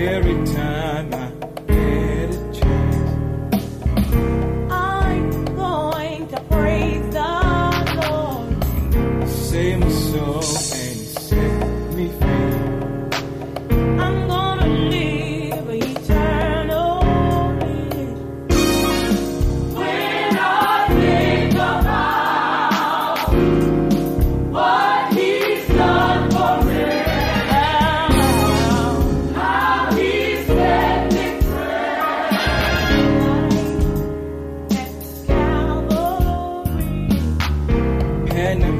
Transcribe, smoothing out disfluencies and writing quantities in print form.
every time I get a chance. I'm going to praise the Lord. Save my soul and set me free. I'm gonna live eternally. When I think about what He's done for me, how He set me free at Calvary. Had no